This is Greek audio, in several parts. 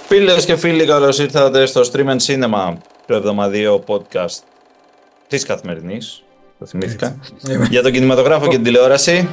Φίλες και φίλοι, καλώς ήρθατε στο Stream and Cinema, το εβδομαδιαίο podcast της Καθημερινής, το θυμήθηκα, για τον κινηματογράφο και την τηλεόραση.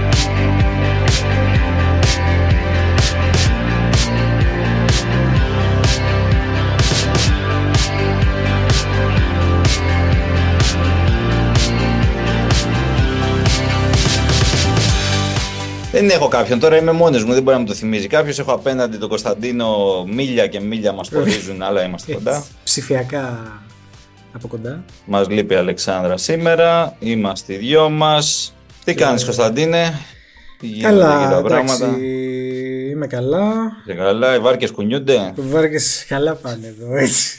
Δεν έχω κάποιον, τώρα είμαι μόνος μου, δεν μπορεί να μου το θυμίζει κάποιος. Έχω απέναντι τον Κωνσταντίνο, μίλια και μίλια μας χωρίζουν, αλλά είμαστε κοντά. Ψηφιακά από κοντά. Μας λείπει η Αλεξάνδρα σήμερα, είμαστε οι δυο μας. Τι κάνεις, Κωνσταντίνε? Καλά, εντάξει, είμαι καλά. Είσαι καλά, οι βάρκες κουνιούνται. Οι βάρκες καλά πάνε εδώ, έτσι.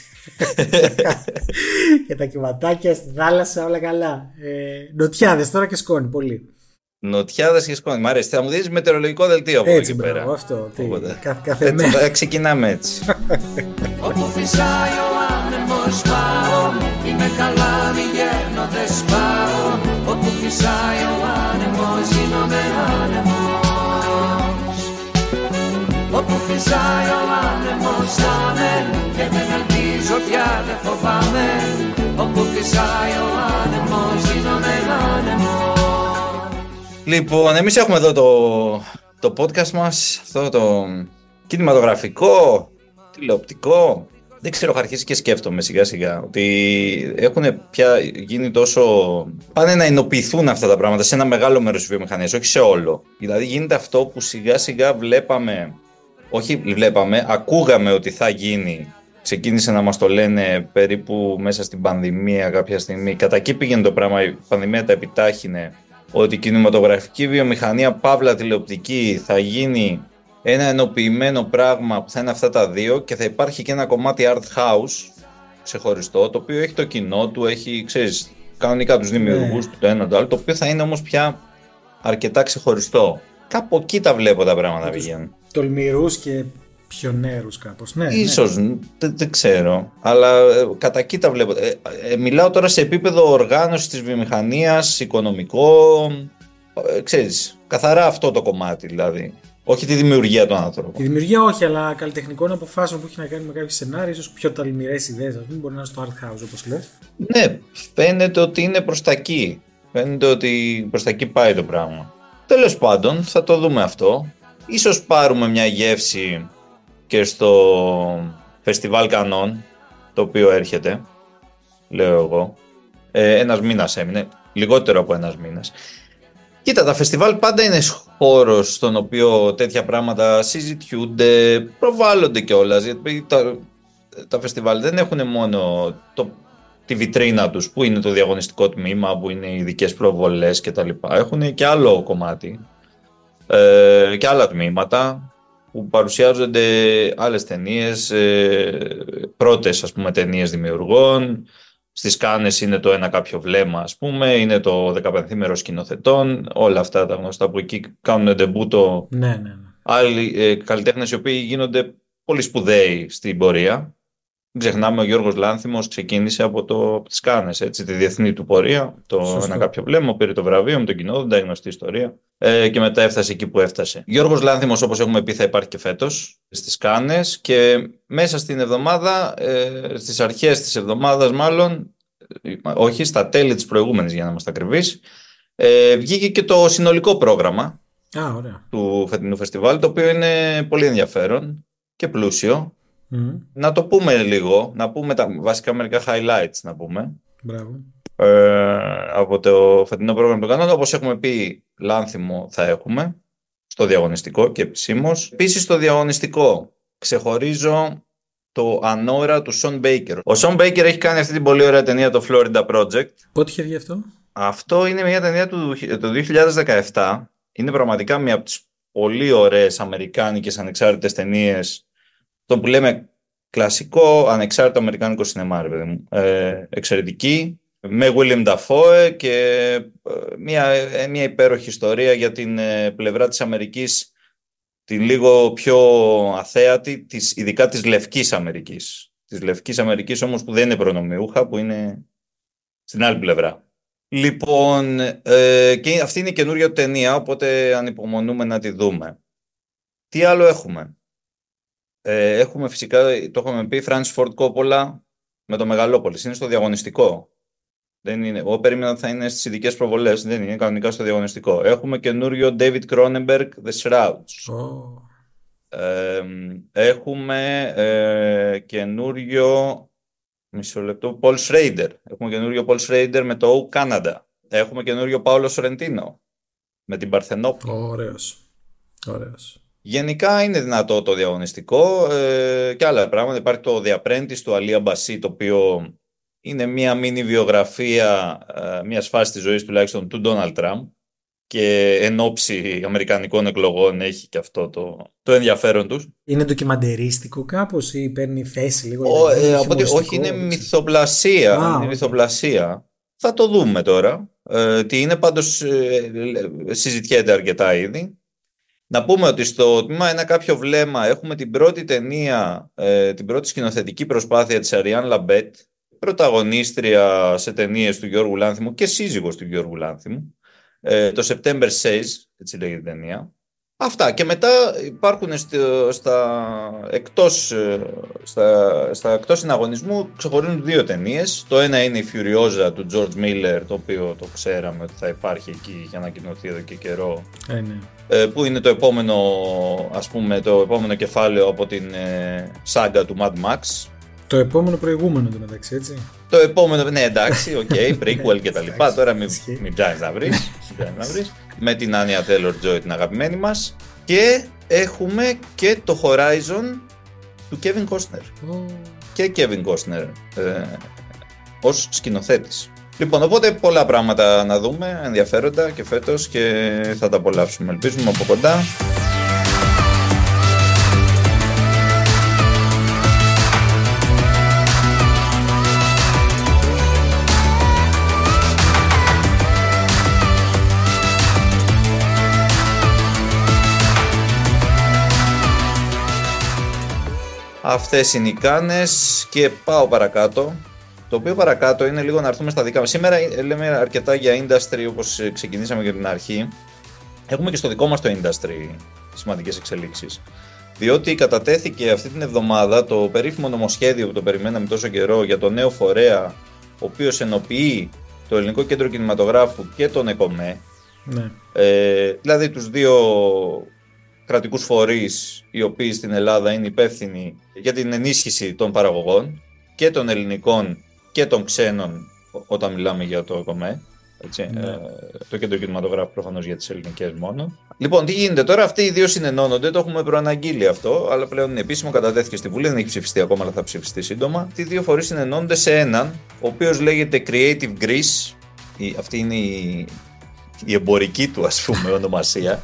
Και τα κυματάκια στη θάλασσα, όλα καλά. Νοτιάδες τώρα και σκόνη, πολύ. Νοτιάδες και σκόνη. Μ' αρέσει. Θα μου δεις μετεωρολογικό δελτίο από έτσι, εκεί πέρα. Αυτό. Κάθε μέρα. Ξεκινάμε έτσι. Όπου φυσάει ο άνεμος πάω, είμαι καλά, μη γέρνω, δεν σπάω. Όπου φυσάει ο άνεμος, γίνομαι άνεμος. Όπου φυσάει ο άνεμος θα με, και δεν ελπίζω πια, δεν φοβάμαι. Όπου φυσάει ο άνεμος, γίνομαι άνεμος. Λοιπόν, εμείς έχουμε εδώ το podcast μας, αυτό το κινηματογραφικό, τηλεοπτικό. Δεν ξέρω, έχω αρχίσει και σκέφτομαι σιγά σιγά ότι έχουν πια γίνει τόσο... Πάνε να ενοποιηθούν αυτά τα πράγματα σε ένα μεγάλο μέρος της βιομηχανίας, όχι σε όλο. Δηλαδή γίνεται αυτό που σιγά σιγά ακούγαμε ότι θα γίνει. Ξεκίνησε να μας το λένε περίπου μέσα στην πανδημία κάποια στιγμή. Κατά εκεί πήγαινε το πράγμα, η πανδημία τα επιτάχυνε. Ότι η κινηματογραφική βιομηχανία, παύλα τηλεοπτική, θα γίνει ένα ενοποιημένο πράγμα που θα είναι αυτά τα δύο και θα υπάρχει και ένα κομμάτι art house ξεχωριστό, το οποίο έχει το κοινό του, έχει, ξέρεις, κανονικά τους δημιουργούς του, το ένα το άλλο, το οποίο θα είναι όμως πια αρκετά ξεχωριστό. Κάπου εκεί τα βλέπω τα πράγματα να πηγαίνουν. Τολμηρούς και πιονέρους κάπως, ναι. Ίσως, ναι. Δεν ξέρω, αλλά κατά εκεί τα βλέπω. Μιλάω τώρα σε επίπεδο οργάνωσης της βιομηχανίας, οικονομικό, ξέρεις, καθαρά αυτό το κομμάτι δηλαδή. Όχι τη δημιουργία των άνθρωπων. Τη δημιουργία όχι, αλλά καλλιτεχνικών αποφάσεων που έχει να κάνει με κάποιο σενάριο, ίσως πιο τολμηρές ιδέες, μπορεί να είναι στο art house όπως λες. Ναι, φαίνεται ότι είναι προς τα εκεί. Φαίνεται ότι προς τα εκεί πάει το πράγμα. Τέλος πάντων, θα το δούμε αυτό. Ίσως πάρουμε μια γεύση και στο φεστιβάλ Κανών, το οποίο έρχεται, λέω εγώ. Ένας μήνας έμεινε, λιγότερο από ένας μήνας. Κοίτα, τα φεστιβάλ πάντα είναι χώρος στον οποίο τέτοια πράγματα συζητιούνται, προβάλλονται κιόλας. Γιατί τα φεστιβάλ δεν έχουν μόνο τη βιτρίνα τους, που είναι το διαγωνιστικό τμήμα, που είναι οι ειδικές προβολές κτλ. Έχουν και άλλο κομμάτι και άλλα τμήματα που παρουσιάζονται άλλες ταινίες, πρώτες ας πούμε ταινίες δημιουργών. Στις Κάνες είναι το Ένα κάποιο βλέμμα, ας πούμε, είναι το 15ήμερο σκηνοθετών, όλα αυτά τα γνωστά που εκεί κάνουν ντεμπούτο. Ναι. Άλλοι καλλιτέχνες οι οποίοι γίνονται πολύ σπουδαίοι στην πορεία. Μην ξεχνάμε, ο Γιώργος Λάνθιμος ξεκίνησε από τις Κάνες, έτσι, τη διεθνή του πορεία, το Ένα κάποιο βλέμμα, πήρε το βραβείο με τον Κοινόδοντα, η γνωστή ιστορία, και μετά έφτασε εκεί που έφτασε. Γιώργος Λάνθιμος, όπως έχουμε πει, θα υπάρχει και φέτος στις Κάνες και μέσα στην εβδομάδα, στις αρχές της εβδομάδας μάλλον, όχι, στα τέλη της προηγούμενης για να είμαστε ακριβείς, βγήκε και το συνολικό πρόγραμμα του φετινού φεστιβάλ, το οποίο είναι πολύ ενδιαφέρον και πλούσιο. Να το πούμε λίγο, να πούμε τα βασικά μερικά highlights να πούμε. Μπράβο. Από το φετινό πρόγραμμα του Κανόνα. Όπως έχουμε πει, Λάνθιμο θα έχουμε στο διαγωνιστικό και επισήμως. Επίσης στο διαγωνιστικό ξεχωρίζω το Ανώρα του Σον Μπέικερ. Ο Σον Μπέικερ έχει κάνει αυτή την πολύ ωραία ταινία, το Florida Project. Πότε είχε βγει αυτό? Αυτό είναι μια ταινία του 2017. Είναι πραγματικά μια από τις πολύ ωραίες αμερικάνικες ανεξάρτητες ταινίες, το που λέμε κλασικό ανεξάρτητο αμερικάνικο σινεμά, ρε παιδί μου. Εξαιρετική, με William Dafoe και μια υπέροχη ιστορία για την πλευρά της Αμερικής, την λίγο πιο αθέατη, ειδικά της Λευκής Αμερικής. Της Λευκής Αμερικής όμως που δεν είναι προνομιούχα, που είναι στην άλλη πλευρά. Λοιπόν, και αυτή είναι η καινούργια ταινία, οπότε ανυπομονούμε να τη δούμε. Τι άλλο έχουμε? Έχουμε φυσικά, το έχουμε πει, Francis Ford Coppola με το Μεγαλόπολης. Είναι στο διαγωνιστικό. Δεν είναι. Εγώ περίμενα ότι θα είναι στις ειδικές προβολές. Δεν είναι κανονικά στο διαγωνιστικό. Έχουμε καινούριο David Cronenberg, The Shrouds. Έχουμε καινούριο. Μισό λεπτό. Paul Schrader. Έχουμε καινούριο Paul Schrader με το O Canada. Έχουμε καινούριο Paolo Sorrentino με την Παρθενόπη. Ωραίος. Γενικά είναι δυνατό το διαγωνιστικό και άλλα πράγματα. Υπάρχει το The Apprentice του Αλία Μπασί, το οποίο είναι μια μίνι βιογραφία μιας φάσης της ζωής τουλάχιστον του Ντόναλντ Τραμπ και εν ώψη αμερικανικών εκλογών έχει και αυτό το ενδιαφέρον τους. Είναι ντοκιμαντερίστικο κάπως ή παίρνει θέση λίγο? Όχι, είναι μυθοπλασία. Είναι μυθοπλασία. Θα το δούμε τώρα. Τι είναι, πάντως συζητιέται αρκετά ήδη. Να πούμε ότι στο τμήμα Ένα κάποιο βλέμμα έχουμε την πρώτη ταινία, την πρώτη σκηνοθετική προσπάθεια της Αριάν Λαμπέτ, πρωταγωνίστρια σε ταινίες του Γιώργου Λάνθιμου και σύζυγος του Γιώργου Λάνθιμου. Το September Says, έτσι λέγεται η ταινία. Αυτά, και μετά υπάρχουν στα εκτός συναγωνισμού, ξεχωρίζουν δύο ταινίες. Το ένα είναι η Furiosa του George Miller, το οποίο το ξέραμε ότι θα υπάρχει εκεί, είχε ανακοινωθεί εδώ και καιρό. Ναι. Που είναι το επόμενο, ας πούμε, το επόμενο κεφάλαιο από την σάγκα του Mad Max. Το επόμενο προηγούμενο το μεταξύ, έτσι. Το επόμενο, ναι, εντάξει, prequel και τα λοιπά. Τώρα μην ψάχνεις να βρεις. Με την Anya Taylor-Joy, την αγαπημένη μας. Και έχουμε και το Horizon του Kevin Costner. Και Kevin Costner ως σκηνοθέτης. Λοιπόν, οπότε πολλά πράγματα να δούμε, ενδιαφέροντα και φέτος, και θα τα απολαύσουμε, ελπίζουμε, από κοντά. Αυτές είναι οι κάνες και πάω παρακάτω. Το οποίο παρακάτω είναι λίγο να έρθουμε στα δικά μας. Σήμερα λέμε αρκετά για industry, όπως ξεκινήσαμε για την αρχή. Έχουμε και στο δικό μας το industry σημαντικές εξελίξεις. Διότι κατατέθηκε αυτή την εβδομάδα το περίφημο νομοσχέδιο που το περιμέναμε τόσο καιρό για το νέο φορέα, ο οποίος ενοποιεί το Ελληνικό Κέντρο Κινηματογράφου και τον ΕΚΟΜΕ. Ναι. Δηλαδή τους δύο κρατικούς φορείς οι οποίοι στην Ελλάδα είναι υπεύθυνοι για την ενίσχυση των παραγωγών και των ελληνικών και των ξένων, όταν μιλάμε για το ΕΚΟΜΕ. Το Κέντρο Κινηματογράφου προφανώς για τις ελληνικές μόνο. Λοιπόν, τι γίνεται τώρα? Αυτοί οι δύο συνενώνονται, το έχουμε προαναγγείλει αυτό, αλλά πλέον είναι επίσημο, κατατέθηκε στη Βουλή, δεν έχει ψηφιστεί ακόμα, αλλά θα ψηφιστεί σύντομα. Αυτοί οι δύο φορείς συνενώνονται σε έναν, ο οποίος λέγεται Creative Greece. Αυτή είναι η εμπορική του, ας πούμε, ονομασία.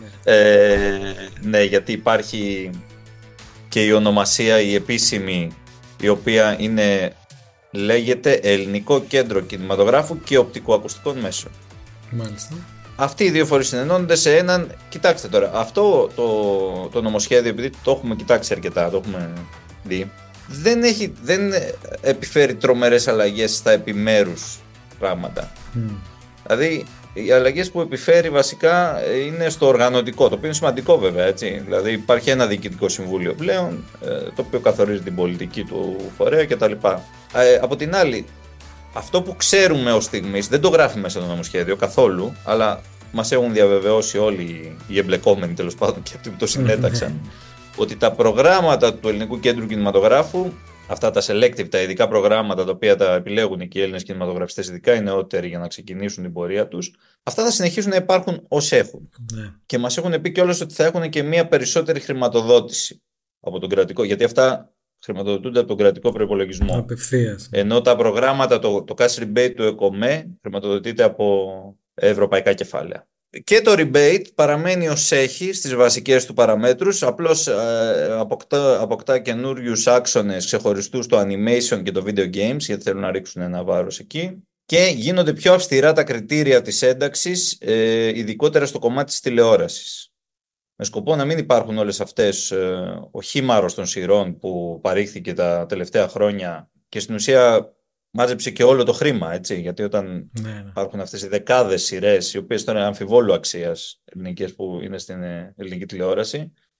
Ναι, γιατί υπάρχει και η ονομασία η επίσημη, η οποία λέγεται Ελληνικό Κέντρο Κινηματογράφου και Οπτικοακουστικών Μέσων. Μάλιστα. Αυτοί οι δύο φορείς συνενώνονται σε έναν. Κοιτάξτε τώρα, αυτό το νομοσχέδιο, επειδή το έχουμε κοιτάξει αρκετά, το έχουμε δει, δεν επιφέρει τρομερές αλλαγές στα επιμέρους πράγματα. Δηλαδή, οι αλλαγές που επιφέρει βασικά είναι στο οργανωτικό, το οποίο είναι σημαντικό βέβαια, έτσι. Δηλαδή υπάρχει ένα διοικητικό συμβούλιο πλέον, το οποίο καθορίζει την πολιτική του φορέα κτλ. Από την άλλη, αυτό που ξέρουμε ως στιγμής δεν το γράφει μέσα το νομοσχέδιο καθόλου, αλλά μας έχουν διαβεβαιώσει όλοι οι εμπλεκόμενοι, τέλος πάντων, και αυτοί που το συνέταξαν, ότι τα προγράμματα του Ελληνικού Κέντρου Κινηματογράφου, αυτά τα selective, τα ειδικά προγράμματα τα οποία τα επιλέγουν και οι Έλληνες κινηματογραφιστές, ειδικά οι νεότεροι, για να ξεκινήσουν την πορεία τους, αυτά θα συνεχίσουν να υπάρχουν ως έχουν. Ναι. Και μας έχουν πει κιόλας ότι θα έχουν και μια περισσότερη χρηματοδότηση από τον κρατικό, γιατί αυτά χρηματοδοτούνται από τον κρατικό προϋπολογισμό. Απευθείας. Ενώ τα προγράμματα, το cash rebate του ΕΚΟΜΕ χρηματοδοτείται από ευρωπαϊκά κεφάλαια. Και το rebate παραμένει ως έχει στις βασικές του παραμέτρους, απλώς αποκτά καινούριους άξονες ξεχωριστούς στο animation και το video games, γιατί θέλουν να ρίξουν ένα βάρος εκεί. Και γίνονται πιο αυστηρά τα κριτήρια της ένταξης, ειδικότερα στο κομμάτι της τηλεόρασης. Με σκοπό να μην υπάρχουν όλες αυτές ο χήμαρος των σειρών που παρήχθηκε τα τελευταία χρόνια και στην ουσία μάζεψε και όλο το χρήμα, έτσι, γιατί όταν υπάρχουν αυτές οι δεκάδες σειρές, οι οποίες τώρα είναι αμφιβόλου αξίας ελληνικές που είναι στην ελληνική τηλεόραση,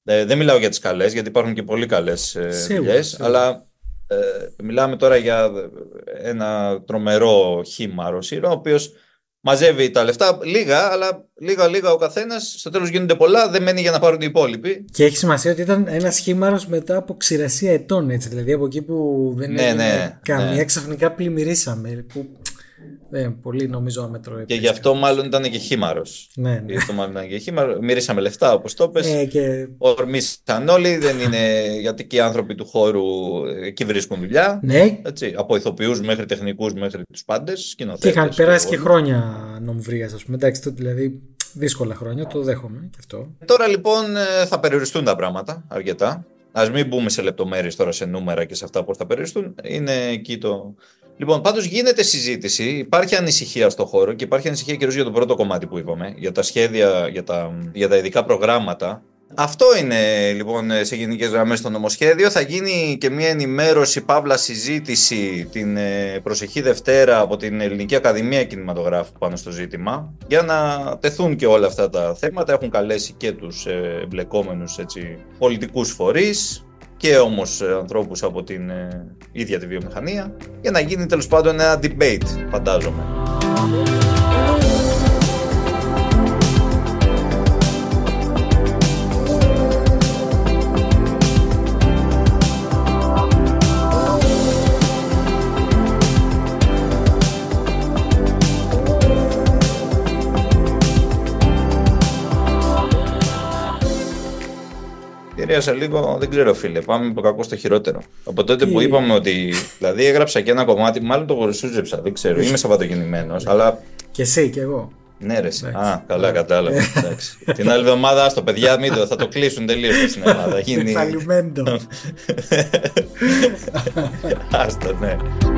Δεν μιλάω για τις καλές, γιατί υπάρχουν και πολύ καλές δουλειές, αλλά μιλάμε τώρα για ένα τρομερό χήμαρος ήρωα, ο οποίος μαζεύει τα λεφτά λίγα, αλλά λίγα ο καθένας. Στο τέλος γίνονται πολλά, δεν μένει για να πάρουν οι υπόλοιποι. Και έχει σημασία ότι ήταν ένας χήμαρος μετά από ξηρασία ετών, έτσι. Δηλαδή από εκεί που δεν έγινε καμία, ξαφνικά πλημμυρίσαμε. Που πολύ νομίζω άμετρο. Και γι' αυτό μάλλον ήταν και χήμαρος. Ναι. Γι' αυτό μάλλον ήταν και χήμαρος. Μυρίσαμε λεφτά, όπως το πες. Ορμήσαν όλοι. Δεν είναι γιατί και οι άνθρωποι του χώρου εκεί βρίσκουν δουλειά. Ναι. Έτσι, από ηθοποιούς μέχρι τεχνικούς μέχρι τους πάντες. Και είχαν περάσει και χρόνια νομβρίας, ας πούμε. Εντάξει, δηλαδή δύσκολα χρόνια, το δέχομαι και αυτό. Τώρα λοιπόν θα περιοριστούν τα πράγματα αρκετά. Ας μην μπούμε σε λεπτομέρειες τώρα, σε νούμερα και σε αυτά πώς θα περιοριστούν. Είναι εκεί το. Λοιπόν, πάντως γίνεται συζήτηση, υπάρχει ανησυχία στο χώρο και υπάρχει ανησυχία κυρίως για το πρώτο κομμάτι που είπαμε, για τα σχέδια, για τα ειδικά προγράμματα. Αυτό είναι λοιπόν σε γενικές γραμμές το νομοσχέδιο. Θα γίνει και μια ενημέρωση, παύλα συζήτηση την προσεχή Δευτέρα από την Ελληνική Ακαδημία Κινηματογράφου πάνω στο ζήτημα, για να τεθούν και όλα αυτά τα θέματα. Έχουν καλέσει και τους εμπλεκόμενους πολιτικούς φορείς και όμως ανθρώπους από την ίδια τη βιομηχανία, για να γίνει τέλος πάντων ένα debate, φαντάζομαι. Λίγο, δεν ξέρω φίλε, πάμε από το κακό στο χειρότερο. Από τότε που είπαμε ότι, δηλαδή έγραψα και ένα κομμάτι, μάλλον το γορισούζεψα, δεν ξέρω, είμαι σαββατογεννημένος, αλλά. Και εσύ και εγώ. Ναι ρε, καλά κατάλαβα. Την άλλη εβδομάδα, άστο παιδιά, θα το κλείσουν τελείως στην Ελλάδα. Φαλιμέντο. Άστο, ναι.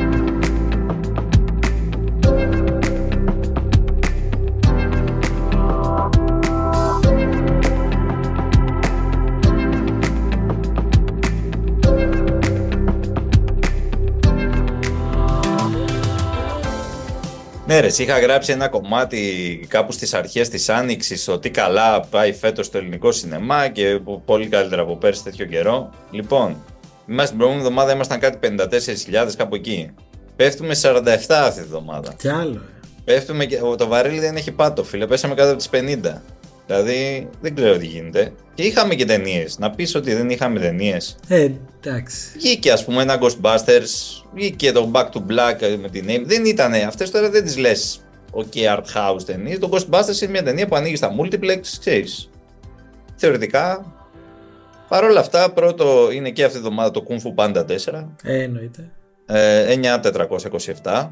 Ναι ρε, είχα γράψει ένα κομμάτι κάπου στις αρχές της Άνοιξης, ότι καλά πάει φέτος το ελληνικό σινεμά και πολύ καλύτερα από πέρσι τέτοιο καιρό. Λοιπόν, την προηγούμενη εβδομάδα ήμασταν κάτι 54.000 κάπου εκεί. Πέφτουμε 47 αυτή τη εβδομάδα. Κι άλλο. Πέφτουμε και το βαρέλι δεν έχει πάτο φίλε, πέσαμε κάτω από τις 50. Δηλαδή δεν ξέρω τι γίνεται. Και είχαμε και ταινίες. Να πεις ότι δεν είχαμε ταινίες. Εντάξει. Βγήκε ας πούμε ένα Ghostbusters, βγήκε το Back to Black με την Name. Δεν ήτανε. Αυτές τώρα δεν τις λες art house ταινίες. Το Ghostbusters είναι μια ταινία που ανοίγει στα multiplex, ξέρεις. Θεωρητικά. Παρ' όλα αυτά, πρώτο είναι και αυτή τη εβδομάδα το Kung Fu Panda 4. Εννοείται. 9.427.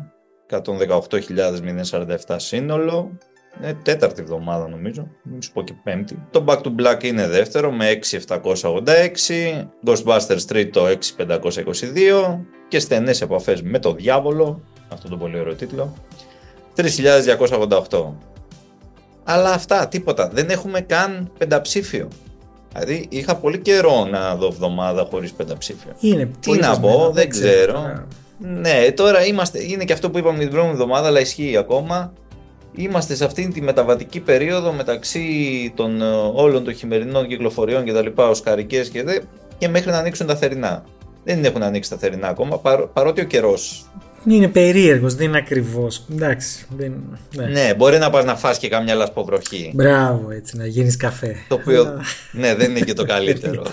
118.047 σύνολο. Τέταρτη εβδομάδα νομίζω, μην σου πω και πέμπτη. Το Back to Black είναι δεύτερο με 6.786, Ghostbusters τρίτο 6.522 και Στενές επαφές με το διάβολο, αυτό το πολύ ωραίο τίτλο, 3.288. Αλλά αυτά, τίποτα, δεν έχουμε καν πενταψήφιο. Δηλαδή είχα πολύ καιρό να δω εβδομάδα χωρίς πενταψήφιο. Τι να πω, δεν ξέρω. Ναι, τώρα είναι και αυτό που είπαμε την προηγούμενη εβδομάδα, αλλά ισχύει ακόμα. Είμαστε σε αυτήν τη μεταβατική περίοδο μεταξύ των όλων των χειμερινών κυκλοφοριών και τα λοιπά, οσκαρικές και μέχρι να ανοίξουν τα θερινά. Δεν έχουν ανοίξει τα θερινά ακόμα, παρότι ο καιρός είναι περίεργος, δεν είναι ακριβώς. Εντάξει. Ναι, μπορεί να πας να φας και καμιά λασποβροχή. Μπράβο, έτσι, να γίνεις καφέ. Το οποίο, ναι, δεν είναι και το καλύτερο.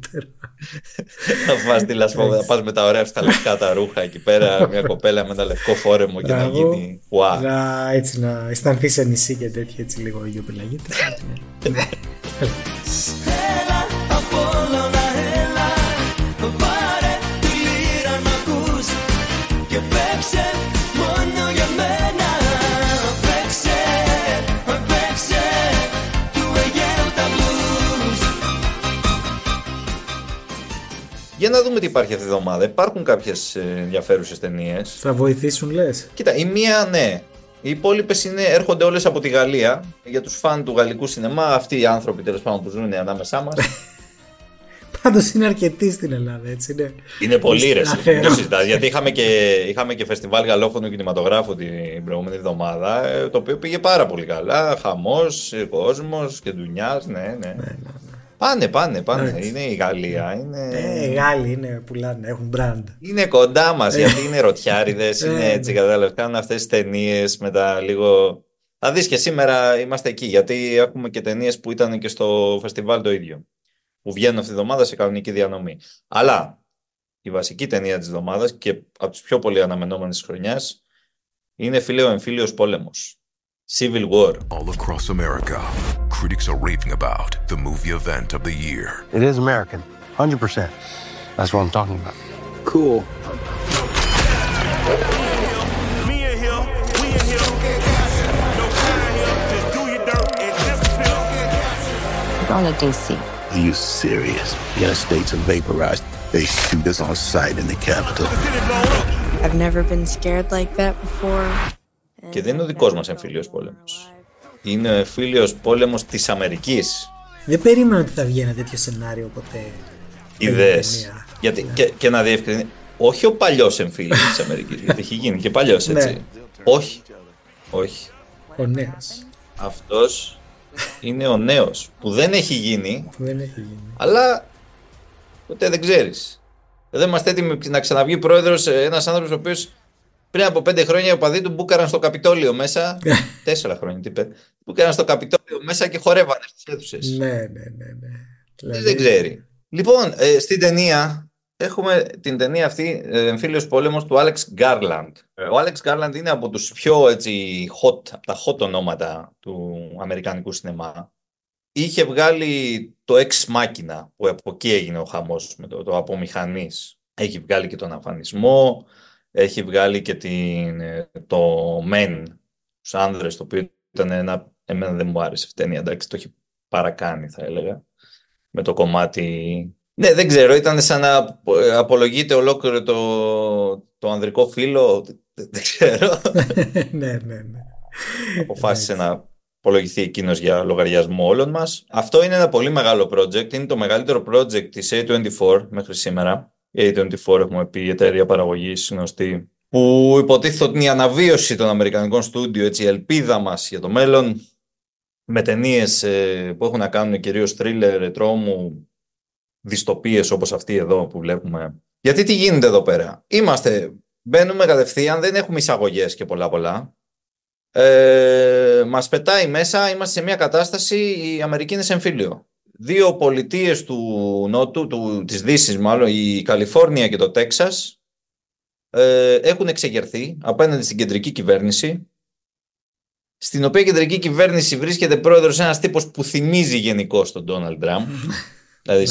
Να φας τη λασποβροχή, να πας με τα ωραία στα λευκά τα ρούχα εκεί πέρα, μια κοπέλα με ένα λευκό φόρεμο και να γίνει wow. Έτσι να αισθανθείς σε νησί και τέτοια, έτσι λίγο ηλιοπελαγίτες. Για να δούμε τι υπάρχει αυτή τη εβδομάδα. Υπάρχουν κάποιες ενδιαφέρουσες ταινίες. Θα βοηθήσουν, λες? Κοίτα, η μία ναι. Οι υπόλοιπες έρχονται όλες από τη Γαλλία. Για τους φαν του γαλλικού σινεμά, αυτοί οι άνθρωποι τέλος πάντων που ζουν ανάμεσά μας. Πάντως είναι αρκετοί στην Ελλάδα, έτσι είναι. Είναι πολύ ρε, το συζητάς, γιατί είχαμε και φεστιβάλ γαλλόφωνου κινηματογράφου την προηγούμενη εβδομάδα, το οποίο πήγε πάρα πολύ καλά. Χαμός, κόσμος και ντουνιάς, ναι. Πάνε. Είναι η Γαλλία. Οι Γάλλοι είναι, πουλάνε, έχουν brand. Είναι κοντά μας, γιατί είναι ρωτιάριδες, είναι έτσι, κατάλαβες. Κάνουν αυτές τις ταινίες με τα λίγο. Θα δεις και σήμερα είμαστε εκεί, γιατί έχουμε και ταινίες που ήταν και στο φεστιβάλ το ίδιο. Που βγαίνουν αυτή τη εβδομάδα σε κανονική διανομή. Αλλά η βασική ταινία της εβδομάδας και από τις πιο πολύ αναμενόμενες της χρονιάς είναι, φίλε, ο εμφύλιος πόλεμος. Civil War. All across America, critics are raving about the movie event of the year. It is American, 100%. That's what I'm talking about. Cool. On to DC. Are you serious? The United States are vaporized. They shoot us on sight in the Capitol. I've never been scared like that before. Και δεν είναι ο δικός μας εμφύλιος πόλεμος. Είναι ο εμφύλιος πόλεμος της Αμερικής. Δεν περίμενα ότι θα βγει ένα τέτοιο σενάριο ποτέ. Ιδέες. Γιατί και να διευκρινίσει. Όχι ο παλιός εμφύλιος της Αμερικής, γιατί έχει γίνει και παλιός, έτσι. Ναι. Όχι. Ο νέος. Αυτός είναι ο νέος που δεν έχει γίνει. Αλλά ποτέ δεν ξέρεις. Δεν είμαστε έτοιμοι να ξαναβγεί πρόεδρος ένας άνθρωπος ο οποίος πριν από 5 χρόνια οι οπαδοί του μπούκαραν στο Καπιτόλιο μέσα. 4 χρόνια, τι είπε. Μπούκαραν στο Καπιτόλιο μέσα και χορεύανε στις αίθουσες. Ναι. Δεν ξέρει. Λοιπόν, στην ταινία έχουμε την ταινία αυτή, εμφύλιος πόλεμος του Alex Garland. Ο Alex Garland είναι από τους πιο έτσι από τα hot ονόματα του αμερικανικού σινεμά. Είχε βγάλει το Ex Machina, που από εκεί έγινε ο χαμός με το απομηχανής. Έχει βγάλει και τον Αφανισμό, έχει βγάλει και το Men, τους άνδρες, το οποίο ήταν εμένα δεν μου άρεσε αυτή η ταινία, εντάξει, το έχει παρακάνει θα έλεγα, με το κομμάτι. Ναι, δεν ξέρω, ήταν σαν να απολογείται ολόκληρο το ανδρικό φύλο, δεν ξέρω. Ναι. Αποφάσισε να απολογηθεί εκείνος για λογαριασμό όλων μας. Αυτό είναι ένα πολύ μεγάλο project, είναι το μεγαλύτερο project της A24 μέχρι σήμερα. Η A24, έχουμε πει, η εταιρεία παραγωγής γνωστή, που υποτίθεται ότι είναι η αναβίωση των αμερικανικών στούντιο, έτσι, η ελπίδα μας για το μέλλον, με ταινίες που έχουν να κάνουν κυρίως thriller, τρόμου, δυστοπίες όπως αυτή εδώ που βλέπουμε. Γιατί τι γίνεται εδώ πέρα? Μπαίνουμε κατευθείαν, δεν έχουμε εισαγωγές και πολλά. Μας πετάει μέσα, είμαστε σε μια κατάσταση, η Αμερική είναι σε εμφύλιο. 2 πολιτείες του Νότου, της Δύσης μάλλον, η Καλιφόρνια και το Τέξας, έχουν εξεγερθεί απέναντι στην κεντρική κυβέρνηση, στην οποία κεντρική κυβέρνηση βρίσκεται πρόεδρος ένας τύπος που θυμίζει γενικώς τον Ντόναλντ Τραμπ. Δηλαδή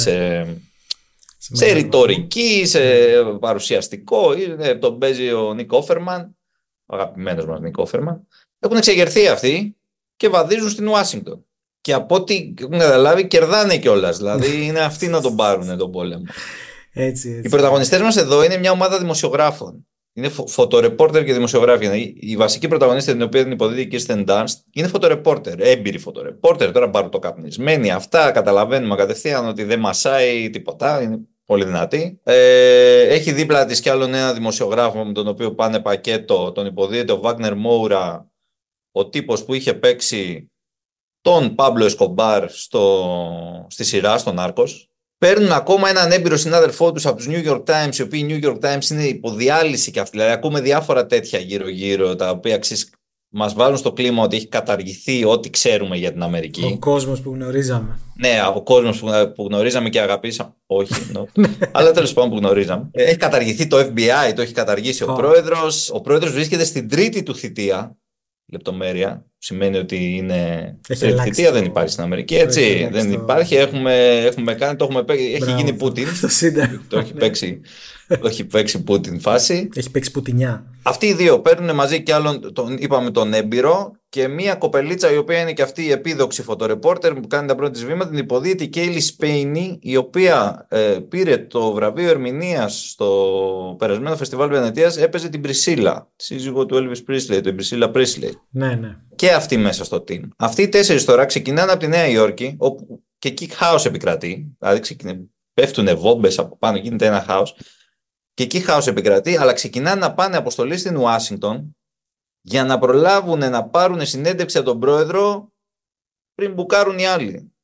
σε ρητορική, σε παρουσιαστικό, τον παίζει ο Νίκ Όφερμαν, ο αγαπημένος μας Νίκ Όφερμαν. Έχουν εξεγερθεί αυτοί και βαδίζουν στην Ουάσιγκτον. Και από ό,τι έχουν καταλάβει κερδάνε κιόλας. Δηλαδή είναι αυτοί να τον πάρουν τον πόλεμο. Έτσι. Οι πρωταγωνιστές μας εδώ είναι μια ομάδα δημοσιογράφων. Είναι φωτορεπόρτερ και δημοσιογράφοι. Η βασική πρωταγωνίστρια, την οποία την υποδίδει η Kirsten Dunst, είναι φωτορεπόρτερ, έμπειρη φωτορεπόρτερ. Τώρα μπαρουτοκαπνισμένη. Αυτά καταλαβαίνουμε κατευθείαν ότι δεν μασάει τίποτα. Είναι πολύ δυνατή. Έχει δίπλα της κι άλλον ένα δημοσιογράφο με τον οποίο πάνε πακέτο. Τον υποδίδεται ο Βάγνερ Μόουρα, ο τύπος που είχε παίξει τον Πάμπλο Εσκομπάρ στη σειρά, στον Νάρκος. Παίρνουν ακόμα έναν έμπειρο συνάδελφό τους από τους New York Times, οι οποίοι New York Times είναι υποδιάλυση και αυτοί. Δηλαδή, ακούμε διάφορα τέτοια γύρω-γύρω, τα οποία μας βάλουν στο κλίμα ότι έχει καταργηθεί ό,τι ξέρουμε για την Αμερική. Ο κόσμος που γνωρίζαμε. Ναι, ο κόσμος που γνωρίζαμε και αγαπήσαμε. Όχι, αλλά τέλος πάντων που γνωρίζαμε. Έχει καταργηθεί το FBI, το έχει καταργήσει ο πρόεδρος. Ο πρόεδρος βρίσκεται στην τρίτη του θητεία. Λεπτομέρεια. Σημαίνει ότι είναι. Τρίτη θητεία δεν υπάρχει στην Αμερική. Έτσι. Δεν υπάρχει. Έχουμε κάνει, το έχουμε παίξει. Έχει γίνει Πούτιν. Το έχει παίξει Πούτιν φάση. Έχει παίξει Πουτινιά. Αυτοί οι δύο παίρνουν μαζί κι άλλον, είπαμε, τον έμπειρο, και μία κοπελίτσα η οποία είναι και αυτή η επίδοξη φωτορεπόρτερ που κάνει τα πρώτα της βήματα, την υποδίαιτη Κέιλι Σπέινι, η οποία πήρε το βραβείο ερμηνείας στο περασμένο φεστιβάλ Βενετίας, έπαιζε την Πρισίλα, σύζυγο του Elvis Presley, την Πρισίλα Presley. Ναι. Και αυτή μέσα στο team. Αυτοί οι 4 τώρα ξεκινάνε από τη Νέα Υόρκη, όπου και εκεί χάος επικρατεί, δηλαδή πέφτουνε βόμπες από πάνω, γίνεται ένα χάος. Και εκεί χάος επικρατεί, αλλά ξεκινάνε να πάνε αποστολή στην Ουάσιγκτον για να προλάβουν να πάρουν συνέντευξη από τον πρόεδρο πριν μπουκάρουν οι άλλοι.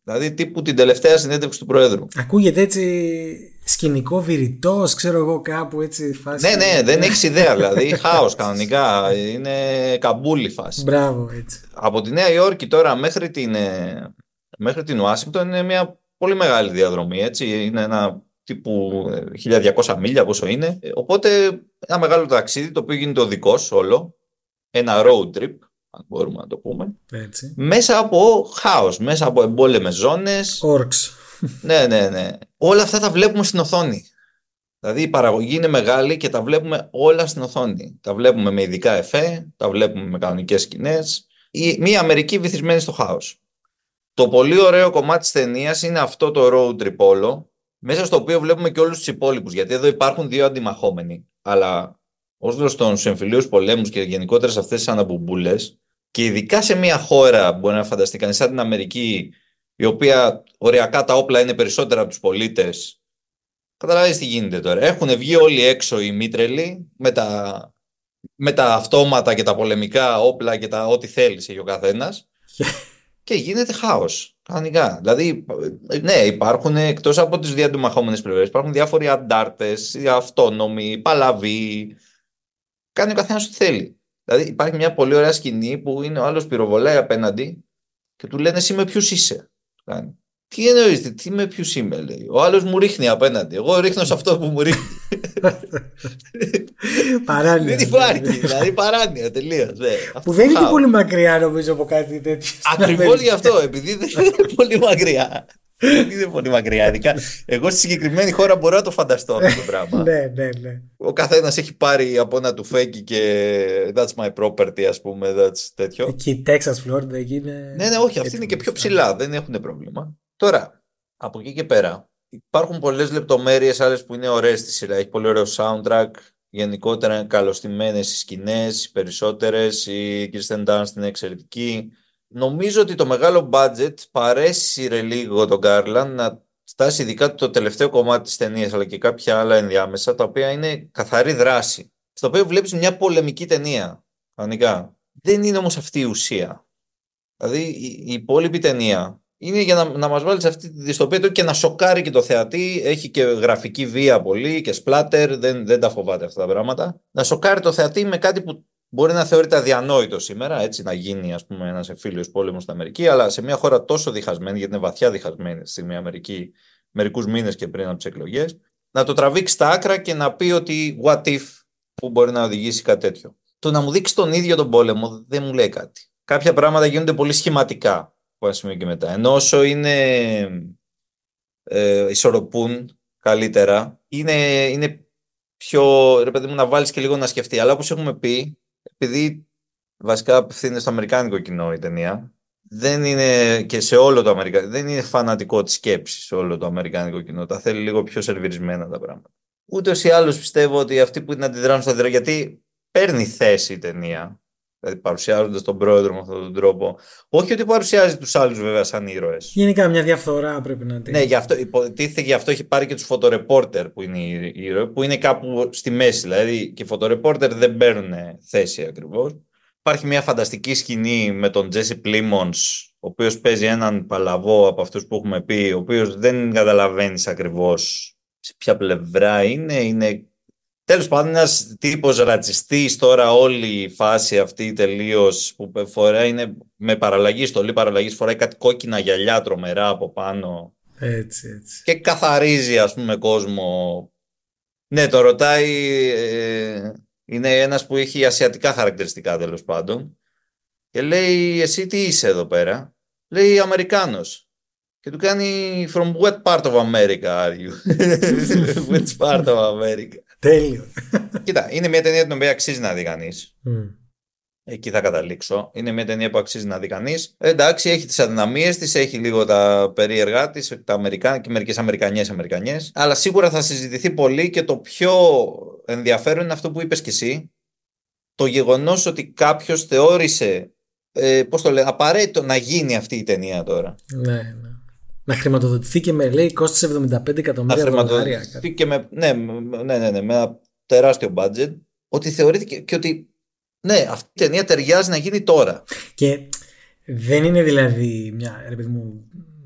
Δηλαδή τύπου την τελευταία συνέντευξη του Προέδρου. Ακούγεται έτσι σκηνικό Βηρητός, ξέρω εγώ, κάπου έτσι φάση. Ναι, δεν έχεις ιδέα δηλαδή. Χάος κανονικά. Είναι καμπούλη φάση. Μπράβο, έτσι. Από τη Νέα Υόρκη τώρα μέχρι την Ουάσιγκτον είναι μια πολύ μεγάλη διαδρομή. Έτσι. Είναι ένα τύπου 1200 μίλια πόσο είναι. Οπότε ένα μεγάλο ταξίδι το οποίο γίνεται οδικός όλο. Ένα road trip, αν μπορούμε να το πούμε. Έτσι. Μέσα από χάος, μέσα από εμπόλεμες ζώνες. Orcs. Ναι. Όλα αυτά τα βλέπουμε στην οθόνη. Δηλαδή η παραγωγή είναι μεγάλη και τα βλέπουμε όλα στην οθόνη. Τα βλέπουμε με ειδικά εφέ, τα βλέπουμε με κανονικές σκηνές. Μια Αμερική βυθισμένη στο χάος. Το πολύ ωραίο κομμάτι της ταινίας είναι αυτό το road trip όλο, μέσα στο οποίο βλέπουμε και όλους τους υπόλοιπους. Γιατί εδώ υπάρχουν δύο αντιμαχόμενοι. Αλλά ως γνωστόν στους εμφυλίους πολέμους και γενικότερα σε αυτές τις αναμπουμπούλες, και ειδικά σε μια χώρα, μπορεί να φανταστεί κανείς, σαν την Αμερική, η οποία οριακά τα όπλα είναι περισσότερα από τους πολίτες. Καταλαβαίνεις τι γίνεται τώρα. Έχουν βγει όλοι έξω οι μήτρελοι με τα αυτόματα και τα πολεμικά όπλα και τα ό,τι θέλεις έχει ο καθένας. Και γίνεται χάος. Κανονικά. Δηλαδή, ναι, υπάρχουν εκτός από τις διαντομαχόμενες πλευρές, υπάρχουν διάφοροι αντάρτες, αυτόνομοι, παλαβοί. Κάνει ο καθένας ό,τι θέλει. Δηλαδή, υπάρχει μια πολύ ωραία σκηνή που είναι ο άλλος πυροβολάει απέναντι και του λένε εσύ με ποιους είσαι. Τι εννοείς, τι με ποιους είμαι, λέει. Ο άλλος μου ρίχνει απέναντι. Εγώ ρίχνω σε αυτό που μου ρίχνει. Παράνοια. Δεν υπάρχει, δηλαδή παράνοια τελείως. Που δεν είναι και πολύ μακριά νομίζω από κάτι τέτοιο. Ακριβώς γι' αυτό, επειδή δεν είναι πολύ μακριά. Είναι πολύ μακριά, ειδικά. Εγώ στη συγκεκριμένη χώρα μπορώ να το φανταστώ αυτό το πράγμα. Ναι. Ο καθένας έχει πάρει από ένα τουφέκι και that's my property, ας πούμε, that's τέτοιο. Εκεί Texas, Florida, εκεί είναι. Ναι, όχι, αυτή είναι και πιο ψηλά, δεν έχουν πρόβλημα. Τώρα, από εκεί και πέρα, υπάρχουν πολλές λεπτομέρειες άλλες που είναι ωραίες στη σειρά. Έχει πολύ ωραίο soundtrack. Γενικότερα είναι καλωστημένες οι σκηνές, οι περισσότερες. Η Kirsten Dunst είναι εξαιρετική. Νομίζω ότι το μεγάλο budget παρέσυρε λίγο τον Garland να φτάσει ειδικά το τελευταίο κομμάτι της ταινίας, αλλά και κάποια άλλα ενδιάμεσα, τα οποία είναι καθαρή δράση. Στο οποίο βλέπεις μια πολεμική ταινία. Κανονικά. Δεν είναι όμως αυτή η ουσία. Δηλαδή η υπόλοιπη ταινία είναι για να μας βάλει σε αυτή τη δυστοπία και να σοκάρει και το θεατή. Έχει και γραφική βία πολύ και σπλάτερ, δεν τα φοβάται αυτά τα πράγματα. Να σοκάρει το θεατή με κάτι που μπορεί να θεωρείται αδιανόητο σήμερα, έτσι να γίνει ας πούμε ένας εμφύλιος πόλεμος στην Αμερική, αλλά σε μια χώρα τόσο διχασμένη, γιατί είναι βαθιά διχασμένη στην Αμερική μερικούς μήνες και πριν από τις εκλογές, να το τραβήξει στα άκρα και να πει ότι what if, που μπορεί να οδηγήσει κάτι τέτοιο. Το να μου δείξει τον ίδιο τον πόλεμο δεν μου λέει κάτι. Κάποια πράγματα γίνονται πολύ σχηματικά από ένα σημείο και μετά. Ενώ όσο ισορροπούν καλύτερα, είναι πιο, ρε παιδί μου, να βάλεις και λίγο να σκεφτεί. Αλλά όπως έχουμε πει, επειδή βασικά απευθύνεται στο αμερικάνικο κοινό η ταινία, δεν είναι και σε όλο το αμερικάνικο, δεν είναι φανατικό της σκέψης σε όλο το αμερικάνικο κοινό. Τα θέλει λίγο πιο σερβιρισμένα τα πράγματα. Ούτως ή άλλως πιστεύω ότι αυτοί που είναι αντιδράσουν στα δέντρα, γιατί παίρνει θέση η ταινία, δηλαδή παρουσιάζοντας τον πρόεδρο με αυτόν τον τρόπο. Όχι ότι παρουσιάζει τους άλλους βέβαια σαν ήρωες. Γενικά μια διαφθορά πρέπει να ναι, υποτίθεται γι' αυτό έχει πάρει και τους φωτορεπόρτερ που είναι οι ήρωες, που είναι κάπου στη μέση. Δηλαδή και οι φωτορεπόρτερ δεν παίρνουν θέση ακριβώς. Υπάρχει μια φανταστική σκηνή με τον Τζέσι Πλίμονς, ο οποίος παίζει έναν παλαβό από αυτούς που έχουμε πει, ο οποίος δεν καταλαβαίνεις ακριβώς σε ποια πλευρά είναι. Τέλος πάντων, ένας τύπος ρατσιστής, τώρα όλη η φάση αυτή τελείως που φοράει είναι με παραλλαγή, στολή παραλλαγής, φοράει κάτι κόκκινα γυαλιά τρομερά από πάνω. Έτσι. Και καθαρίζει ας πούμε κόσμο. Ναι, το ρωτάει, είναι ένας που έχει ασιατικά χαρακτηριστικά τέλος πάντων. Και λέει, εσύ τι είσαι εδώ πέρα? Λέει, Αμερικάνος. Και του κάνει, from what part of America are you? Which part of America? Τέλειο. Κοίτα, είναι μια ταινία την οποία αξίζει να δει κανείς. Εκεί θα καταλήξω. Είναι μια ταινία που αξίζει να δει κανείς. Εντάξει, έχει τις αδυναμίες της, έχει λίγο τα περίεργά της, τα Αμερικάνικα και μερικές Αμερικανιές. Αλλά σίγουρα θα συζητηθεί πολύ και το πιο ενδιαφέρον είναι αυτό που είπες κι εσύ. Το γεγονός ότι κάποιος θεώρησε, απαραίτητο να γίνει αυτή η ταινία τώρα. Ναι. Να χρηματοδοτηθεί και με, λέει, κόστησε 75 εκατομμύρια δολάρια. Και με ένα τεράστιο budget. Ότι θεωρήθηκε και ότι ναι, αυτή η ταινία ταιριάζει να γίνει τώρα. Και δεν είναι δηλαδή μια, ρε παιδί μου,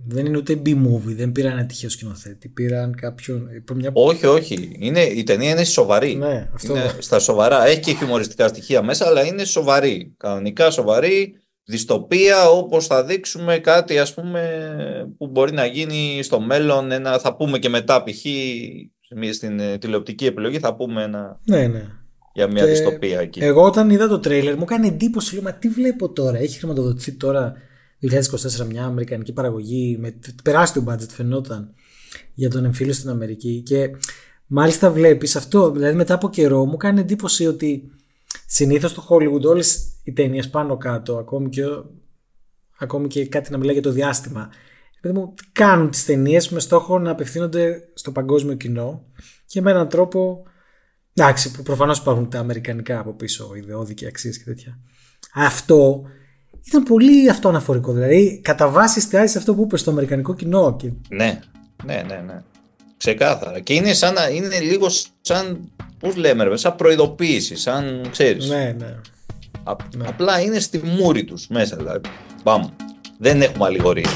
Δεν είναι ούτε B-movie, δεν πήραν ένα τυχαίο σκηνοθέτη. Πήραν κάποιον. Όχι. Η ταινία είναι σοβαρή. Ναι, αυτό. Είναι στα σοβαρά. Έχει και χιουμοριστικά στοιχεία μέσα, αλλά είναι σοβαρή. Κανονικά σοβαρή. Δυστοπία, όπως θα δείξουμε κάτι, ας πούμε, που μπορεί να γίνει στο μέλλον. Θα πούμε και μετά, π.χ. στην τηλεοπτική επιλογή, θα πούμε Ναι. Για μια δυστοπία εκεί. Εγώ όταν είδα το τρέιλερ μου έκανε εντύπωση. Λέω, μα τι βλέπω τώρα. Έχει χρηματοδοτηθεί τώρα 2024 μια αμερικανική παραγωγή με τεράστιο budget, φαινόταν, για τον εμφύλιο στην Αμερική. Και μάλιστα βλέπεις αυτό. Δηλαδή μετά από καιρό μου κάνει εντύπωση ότι συνήθως στο Hollywood όλες οι ταινίες πάνω κάτω, ακόμη και κάτι να μιλάει για το διάστημα, κάνουν τις ταινίες με στόχο να απευθύνονται στο παγκόσμιο κοινό και με έναν τρόπο. Εντάξει, που προφανώς υπάρχουν τα αμερικανικά από πίσω, ιδεώδη και αξίες και τέτοια. Αυτό ήταν πολύ αυτοαναφορικό. Δηλαδή, κατά βάση εστιάζει σε αυτό που είπε στο αμερικανικό κοινό. Και... Ναι. Ξεκάθαρα. Και είναι λίγο σαν. Πώς λέμε, σαν προειδοποίηση, σαν ξέρεις. Ναι. Απλά είναι στη μούρη τους μέσα. Δηλαδή. Πάμε. Δεν έχουμε αλληγορίες.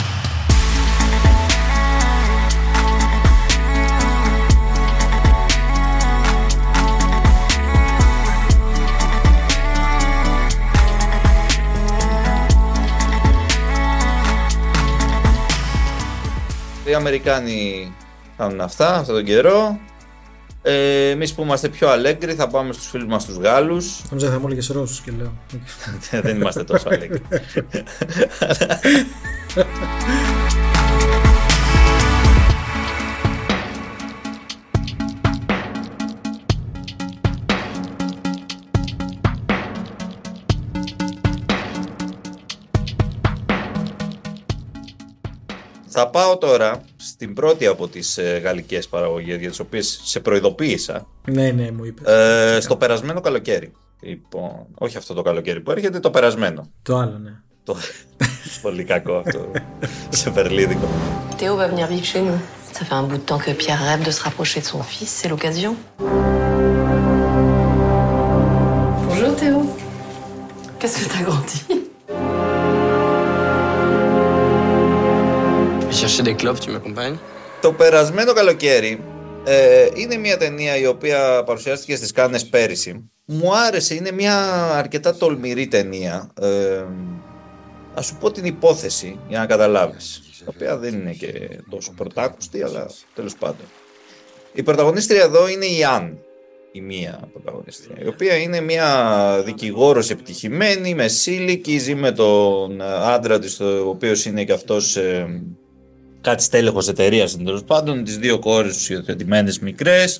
Οι Αμερικάνοι κάνουν αυτόν τον καιρό. Εμείς που είμαστε πιο αλέγκροι θα πάμε στους φίλους μας τους Γάλλους. Νόμιζα θα μου έλεγες Ρώσους και λέω. Δεν είμαστε τόσο αλέγκροι. Θα πάω τώρα στην πρώτη από τις γαλλικές παραγωγές για τις οποίες σε προειδοποίησα. Ναι, μου είπες. Στο περασμένο καλοκαίρι. Λοιπόν, όχι αυτό το καλοκαίρι που έρχεται, το περασμένο. Το άλλο, ναι. Πολύ κακό αυτό. Σε περλίδικο. Théo va venir vivre chez nous. Ça fait un bout de temps que Pierre rêve de se rapprocher de son fils, c'est l'occasion. Bonjour Théo. Qu'est-ce que t'as grandi? Chercher des clopes, tu m'accompagnes? Το περασμένο καλοκαίρι είναι μια ταινία η οποία παρουσιάστηκε στις Κάνες πέρυσι. Μου άρεσε, είναι μια αρκετά τολμηρή ταινία. Ας σου πω την υπόθεση για να καταλάβεις, η οποία δεν είναι και τόσο πρωτάκουστη, αλλά τέλος πάντων. Η πρωταγωνίστρια εδώ είναι η Αν, η μία πρωταγωνίστρια, η οποία είναι μια δικηγόρος επιτυχημένη, μεσήλικη, ζει με τον άντρα της, ο οποίος είναι και αυτός κάτι στέλεχος εταιρείας, τέλος πάντων, τις δύο κόρες τους υιοθετημένες μικρές,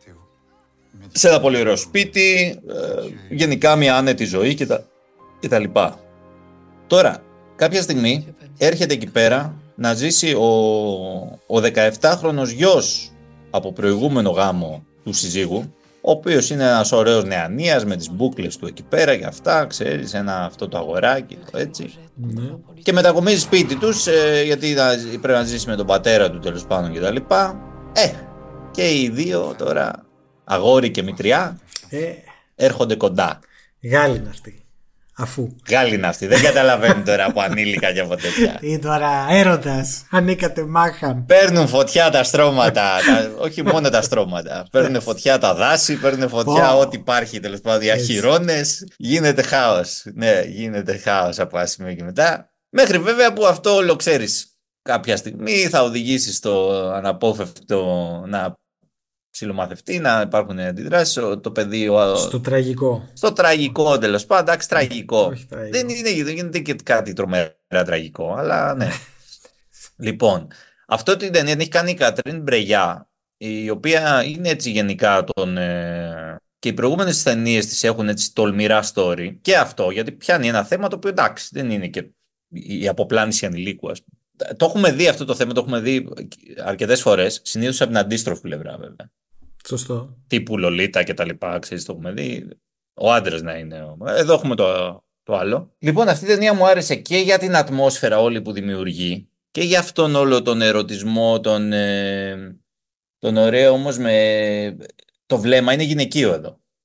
σε ένα πολύ ωραίο σπίτι, γενικά μια άνετη ζωή και τα λοιπά. Τώρα, κάποια στιγμή έρχεται εκεί πέρα να ζήσει ο 17χρονος γιος από προηγούμενο γάμο του συζύγου, ο οποίος είναι ένας ωραίος νεανίας με τις μπούκλες του εκεί πέρα και αυτά, ξέρεις, αυτό το αγοράκι, έτσι. Ναι. Και μετακομίζει σπίτι τους, γιατί πρέπει να ζήσει με τον πατέρα του τέλος πάντων και τα λοιπά. Και οι δύο τώρα, αγόρι και μητριά, έρχονται κοντά. Γάλλοι είναι αυτοί. Αφού. Γάλλοι είναι αυτοί, δεν καταλαβαίνουν τώρα από ανήλικα και από τέτοια. Ή τώρα έρωτας, ανήκατε μάχαν. Παίρνουν φωτιά τα στρώματα, όχι μόνο τα στρώματα. Παίρνουν φωτιά τα δάση, παίρνουν φωτιά ό,τι υπάρχει τέλος πάντων, οι αχυρώνες. Γίνεται χάος. Ναι, γίνεται χάος από ένα σημείο και μετά. Μέχρι βέβαια που αυτό όλο ξέρεις. Κάποια στιγμή θα οδηγήσει στο αναπόφευκτο να ψιλομαθευτεί, να υπάρχουν αντιδράσεις, το παιδί. Στο τραγικό. Στο τραγικό τέλος πάντων, εντάξει, τραγικό. Δεν γίνεται και κάτι τρομερά τραγικό, αλλά ναι. Λοιπόν, αυτό την ταινία την έχει κάνει η Κατρίν Μπρεγιά, η οποία είναι έτσι γενικά και οι προηγούμενες ταινίες της έχουν έτσι τολμηρά story. Και αυτό, γιατί πιάνει ένα θέμα το οποίο εντάξει, δεν είναι και η αποπλάνηση ανηλίκου, ας πούμε. Το έχουμε δει αυτό το θέμα, το έχουμε δει αρκετές φορές, συνήθως από την αντίστροφη πλευρά βέβαια. Σωστό. Τύπου Λολίτα και τα λοιπά, ξέρεις, το έχουμε δει. Ο άντρας να είναι. Εδώ έχουμε το άλλο. Λοιπόν, αυτή η ταινία μου άρεσε και για την ατμόσφαιρα όλη που δημιουργεί και για αυτόν όλο τον ερωτισμό, τον ωραίο όμως με το βλέμμα, είναι γυναικείο εδώ.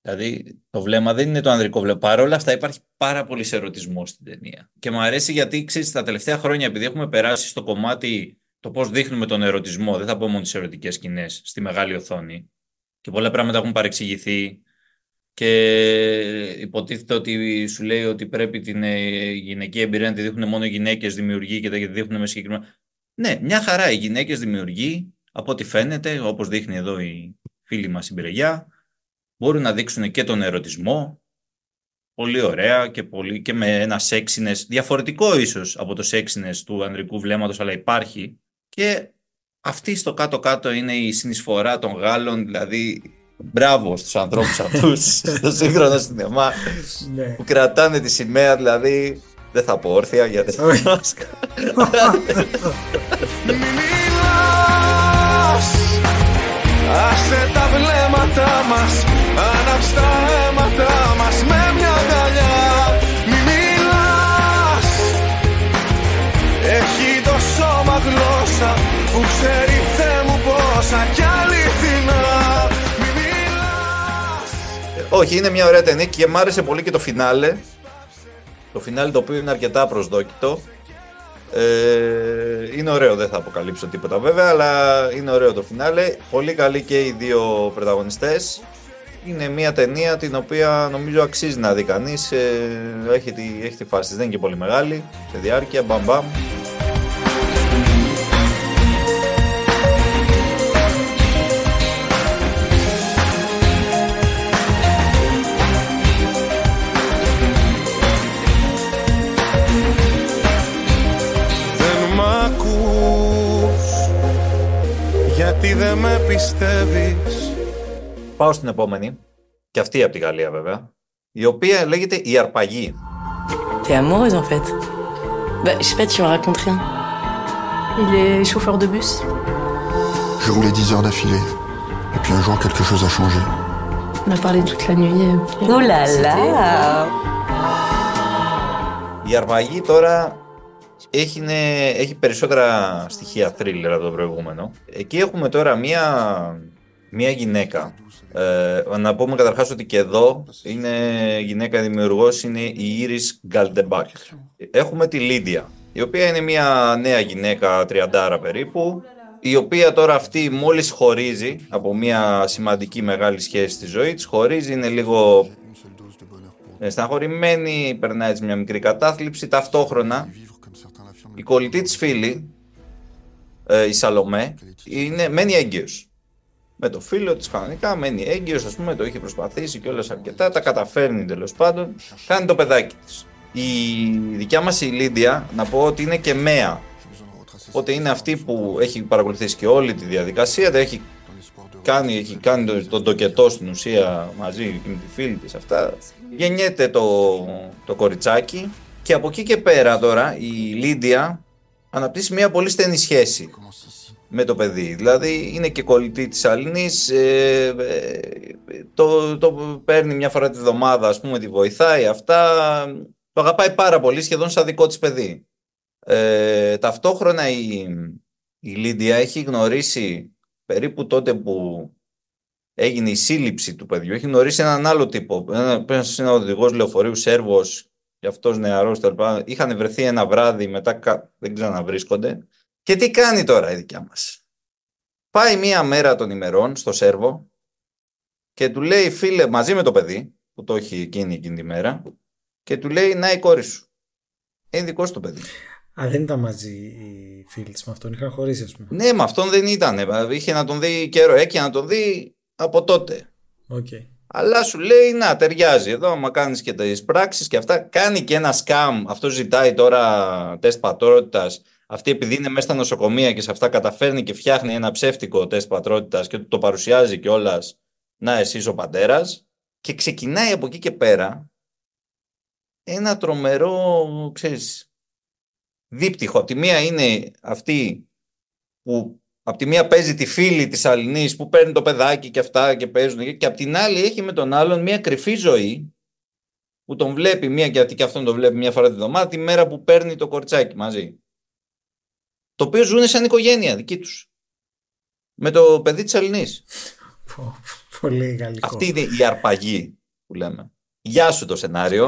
Δηλαδή το βλέμμα δεν είναι το ανδρικό βλέμμα. Παρ' όλα αυτά υπάρχει πάρα πολύ ερωτισμό στην ταινία. Και μου αρέσει γιατί, ξέρεις, τα τελευταία χρόνια, επειδή έχουμε περάσει στο κομμάτι το πώς δείχνουμε τον ερωτισμό, δεν θα πω μόνο τις ερωτικές σκηνές στη μεγάλη οθόνη, και πολλά πράγματα έχουν παρεξηγηθεί και υποτίθεται ότι σου λέει ότι πρέπει την γυναική εμπειρία να τη δείχνουν μόνο οι γυναίκες δημιουργοί και τη δείχνουν με συγκεκριμένα. Ναι, μια χαρά οι γυναίκες δημιουργοί, από ό,τι φαίνεται, όπως δείχνει εδώ η φίλη μας η Μπρεγιά, μπορούν να δείξουν και τον ερωτισμό πολύ ωραία και με ένα sexiness διαφορετικό ίσως από το sexiness του ανδρικού βλέμματος, αλλά υπάρχει. Και αυτή στο κάτω-κάτω είναι η συνεισφορά των Γάλλων, δηλαδή μπράβο στους ανθρώπους αυτούς στο σύγχρονο σινεμά που κρατάνε τη σημαία, δηλαδή δεν θα πω όρθια γιατί άσε τα βλέμματα μας, άναψε τα αίματα μας με μια αγκαλιά. Μη μιλάς, έχει το σώμα γλώσσα που ξέρει Θεέ μου πόσα κι αληθινά. Μη μιλάς. Όχι, είναι μια ωραία ταινία και μ' άρεσε πολύ και το φινάλε. Το φινάλε το οποίο είναι αρκετά προσδόκητο. Είναι ωραίο, δεν θα αποκαλύψω τίποτα βέβαια, αλλά είναι ωραίο το φινάλε. Πολύ καλή και οι δύο πρωταγωνιστές. Είναι μια ταινία την οποία νομίζω αξίζει να δει κανείς. Έχει τη φάση, δεν είναι και πολύ μεγάλη σε διάρκεια, μπαμ. Γιατί δεν με πιστεύεις. Πάω στην επόμενη, και αυτή από τη Γαλλία βέβαια, η οποία λέγεται Η Αρπαγή. T'es amoureuse en fait. Bah, je sais pas, tu me racontes rien. Il est chauffeur de bus. Je roulais 10 heures d'affilée. Et puis un jour, quelque chose a changé. On a parlé toute la nuit. Oh là là. Η Αρπαγή τώρα έχει περισσότερα στοιχεία thriller από το προηγούμενο. Εκεί έχουμε τώρα μία γυναίκα. Να πούμε καταρχάς ότι και εδώ είναι γυναίκα δημιουργός, είναι η Iris Galdebach. Έχουμε τη Λίντια, η οποία είναι μια νέα γυναίκα 30 περίπου, η οποία τώρα αυτή μόλις χωρίζει από μια σημαντική μεγάλη σχέση στη ζωή της, χωρίζει, είναι λίγο στεναχωρημένη, περνάει έτσι μια μικρή κατάθλιψη. Ταυτόχρονα η κολλητή της φίλη, η Σαλομέ, μένει έγκυος. Με το φίλο της κανονικά μένει έγκυος, ας πούμε, το είχε προσπαθήσει και όλες αρκετά, τα καταφέρνει τέλος πάντων, κάνει το παιδάκι της. Η δικιά μας η Λίντια, να πω ότι είναι και ΜΕΑ, οπότε είναι αυτή που έχει παρακολουθήσει και όλη τη διαδικασία, έχει κάνει τον τοκετό στην ουσία μαζί και με τη φίλη της αυτά. Γεννιέται το κοριτσάκι και από εκεί και πέρα τώρα η Λίντια αναπτύσσει μια πολύ στενή σχέση με το παιδί. Δηλαδή είναι και κολλητή της Αλληνής, το παίρνει μια φορά τη βδομάδα, ας πούμε, τη βοηθάει αυτά, το αγαπάει πάρα πολύ, σχεδόν σαν δικό της παιδί. Ταυτόχρονα η Λίντια έχει γνωρίσει περίπου τότε που έγινε η σύλληψη του παιδιού, έχει γνωρίσει έναν άλλο τύπο, ένας οδηγός λεωφορείου Σέρβος, και αυτός νεαρός, είχαν βρεθεί ένα βράδυ, μετά δεν ξαναβρίσκονται. Και τι κάνει τώρα η δικιά μας? Πάει μία μέρα των ημερών στο Σέρβο και του λέει, φίλε, μαζί με το παιδί που το έχει εκείνη τη μέρα, και του λέει, να η κόρη σου. Είναι δικό σου το παιδί. Α, δεν ήταν μαζί οι φίλοι της με αυτόν, είχαν χωρίσει, ας πούμε. Ναι, με αυτόν δεν ήταν. Είχε να τον δει καιρό, έκει να τον δει από τότε. Okay. Αλλά σου λέει, να, ταιριάζει εδώ, άμα κάνεις και τις πράξεις και αυτά. Κάνει και ένα σκάμ. Αυτό ζητάει τώρα τεστ πατρότητας. Αυτή, επειδή είναι μέσα στα νοσοκομεία και σε αυτά, καταφέρνει και φτιάχνει ένα ψεύτικο τεστ πατρότητας και το παρουσιάζει κιόλας. Να, εσύ είσαι ο πατέρας. Και ξεκινάει από εκεί και πέρα ένα τρομερό, ξέρεις, δίπτυχο. Από τη μία είναι αυτή που από τη μία παίζει τη φίλη της Αλληνής που παίρνει το παιδάκι και αυτά και παίζουν, και από την άλλη έχει με τον άλλον μια κρυφή ζωή που τον βλέπει μία, γιατί και αυτόν τον βλέπει μια φορά τη βδομάδα, τη μέρα που παίρνει το κοριτσάκι μαζί. Το οποίο ζουν σαν οικογένεια δική τους. Με το παιδί της Αλληνής. Πολύ γαλλικό. Αυτή είναι η αρπαγή. που λέμε. Γεια σου το σενάριο.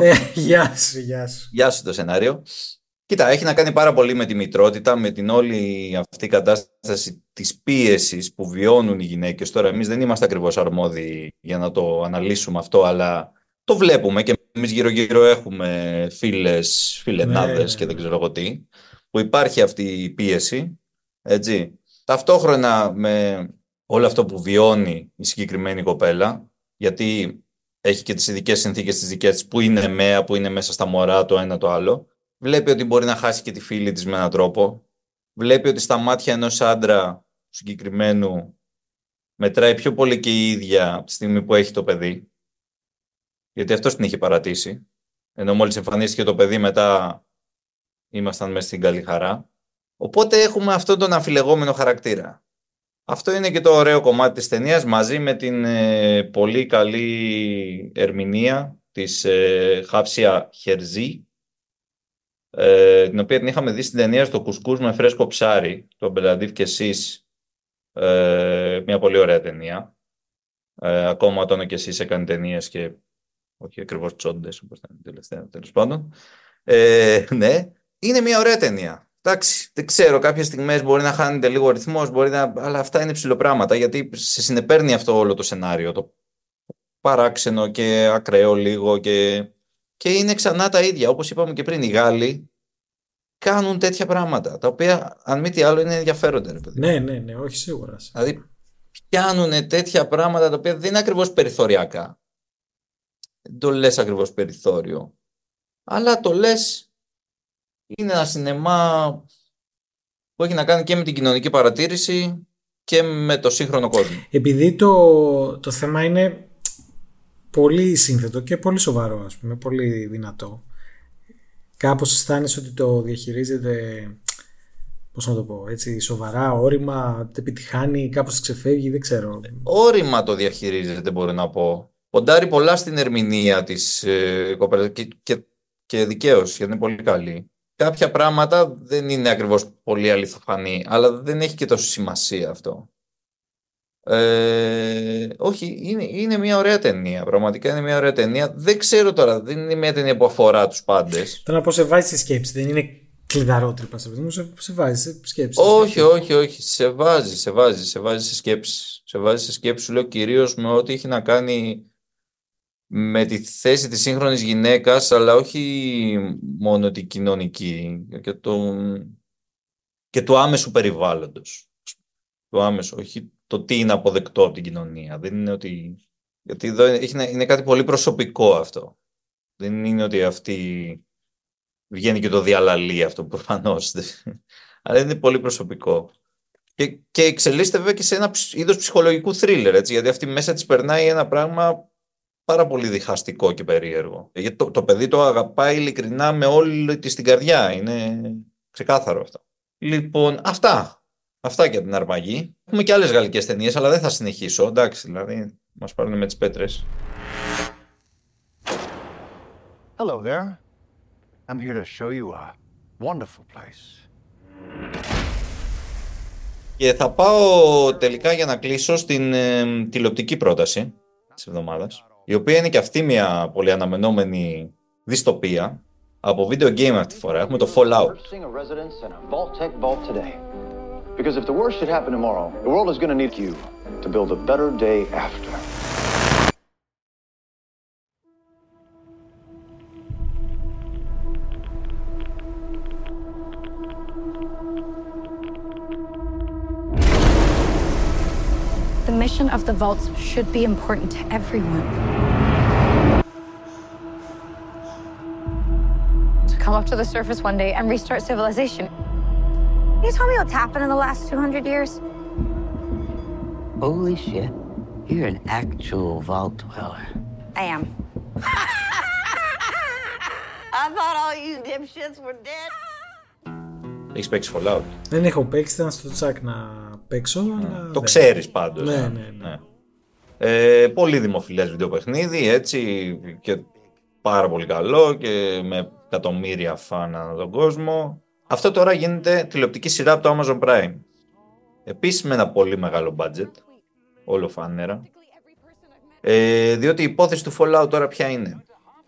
Γεια σου το σενάριο. Κοίτα, έχει να κάνει πάρα πολύ με τη μητρότητα, με την όλη αυτή κατάσταση της πίεσης που βιώνουν οι γυναίκες. Τώρα εμείς δεν είμαστε ακριβώς αρμόδιοι για να το αναλύσουμε αυτό, αλλά το βλέπουμε και εμείς γύρω-γύρω έχουμε φίλες, φιλενάδες και δεν ξέρω εγώ τι, που υπάρχει αυτή η πίεση, έτσι. Ταυτόχρονα με όλο αυτό που βιώνει η συγκεκριμένη κοπέλα, γιατί έχει και τις ειδικές συνθήκες της δικές της που είναι μέα, που είναι μέσα στα μωρά το ένα το άλλο. Βλέπει ότι μπορεί να χάσει και τη φίλη της με έναν τρόπο. Βλέπει ότι στα μάτια ενός άντρα συγκεκριμένου μετράει πιο πολύ και η ίδια από τη στιγμή που έχει το παιδί. Γιατί αυτός την είχε παρατήσει. Ενώ μόλις εμφανίστηκε το παιδί, μετά ήμασταν μέσα στην καλή χαρά. Οπότε έχουμε αυτόν τον αμφιλεγόμενο χαρακτήρα. Αυτό είναι και το ωραίο κομμάτι της ταινίας, μαζί με την πολύ καλή ερμηνεία της Χάψια Χερζή, την οποία την είχαμε δει στην ταινία στο Κουσκούς με φρέσκο ψάρι, το Μπελαντίβ και εσείς, μια πολύ ωραία ταινία. Ακόμα όταν και εσείς έκανε ταινίες και όχι ακριβώς τσόντες, όπως ήταν τελευταία, τέλος πάντων. Ναι, είναι μια ωραία ταινία. Εντάξει, δεν ξέρω, κάποιες στιγμές μπορεί να χάνεται λίγο ο ρυθμός, αλλά αυτά είναι ψηλοπράγματα, γιατί σε συνεπέρνει αυτό όλο το σενάριο, το παράξενο και ακραίο λίγο και είναι ξανά τα ίδια. Όπως είπαμε και πριν, οι Γάλλοι κάνουν τέτοια πράγματα, τα οποία αν μη τι άλλο είναι ενδιαφέροντα. Ρε παιδί. Ναι, όχι σίγουρα. Δηλαδή πιάνουν τέτοια πράγματα τα οποία δεν είναι ακριβώς περιθωριακά. Δεν το λες ακριβώς περιθώριο, αλλά το λες. Είναι ένα σινεμά που έχει να κάνει και με την κοινωνική παρατήρηση και με το σύγχρονο κόσμο. Επειδή το θέμα είναι πολύ σύνθετο και πολύ σοβαρό, ας πούμε, πολύ δυνατό, κάπως αισθάνεσαι ότι το διαχειρίζεται, πώς να το πω, έτσι, σοβαρά, όρημα, επιτυχάνει, κάπως ξεφεύγει, δεν ξέρω. Όρημα το διαχειρίζεται, μπορώ να πω. Ποντάρει πολλά στην ερμηνεία της κοπέλας και δικαίως, γιατί είναι πολύ καλή. Κάποια πράγματα δεν είναι ακριβώς πολύ αληθοφανή, αλλά δεν έχει και τόσο σημασία αυτό. Όχι, είναι μια ωραία ταινία. Πραγματικά είναι μια ωραία ταινία. Δεν ξέρω τώρα, δεν είναι μια ταινία που αφορά τους πάντες. Θέλω να πω, σε βάζει στη σκέψη, δεν είναι κλειδαρότρυπα. Σε βάζει σε σκέψη. Όχι. Σε βάζει σε σκέψη. Σε βάζει σε σκέψη, σου λέω, κυρίως με ό,τι έχει να κάνει με τη θέση της σύγχρονης γυναίκας, αλλά όχι μόνο την κοινωνική και του άμεσου περιβάλλοντος. Το άμεσο, όχι το τι είναι αποδεκτό από την κοινωνία. Δεν είναι ότι... Γιατί εδώ είναι κάτι πολύ προσωπικό αυτό. Δεν είναι ότι αυτή βγαίνει και το διαλαλεί αυτό προφανώς. Αλλά είναι πολύ προσωπικό. Και εξελίσσεται βέβαια και σε ένα είδος ψυχολογικού θρίλερ, έτσι, γιατί αυτή μέσα της περνάει ένα πράγμα πάρα πολύ διχαστικό και περίεργο. Γιατί το παιδί το αγαπάει ειλικρινά με όλη της την καρδιά. Είναι ξεκάθαρο αυτό. Λοιπόν, αυτά για την αρπαγή. Έχουμε και άλλες γαλλικές ταινίες, αλλά δεν θα συνεχίσω. Εντάξει, δηλαδή, μας πάρουν με τις πέτρες. Hello there. I'm here to show you a wonderful place. Και θα πάω τελικά για να κλείσω στην τηλεοπτική πρόταση της εβδομάδας, η οποία είναι και αυτή μια πολύ αναμενόμενη δυστοπία από video game αυτή τη φορά. Έχουμε το Fallout. Because if the worst should happen tomorrow, the world is going to need you to build a better day after. The mission of the vaults should be important to everyone. To come up to the surface one day and restart civilization. Can you tell me what's happened in the last 200 years? Holy shit. You're an actual vault dweller. I am. I thought all you dipshits were dead. Έχεις παίξει Fallout? Δεν έχω παίξει, ήταν στο τσάκ να παίξω. Αλλά το ξέρεις πάντως. Ναι. Πολύ δημοφιλές βιντεοπαιχνίδι, έτσι, και πάρα πολύ καλό και με εκατομμύρια φαν ανά τον κόσμο. Αυτό τώρα γίνεται τηλεοπτική σειρά από το Amazon Prime. Επίσης με ένα πολύ μεγάλο budget, όλο φανέρα. Διότι η υπόθεση του Fallout τώρα ποια είναι?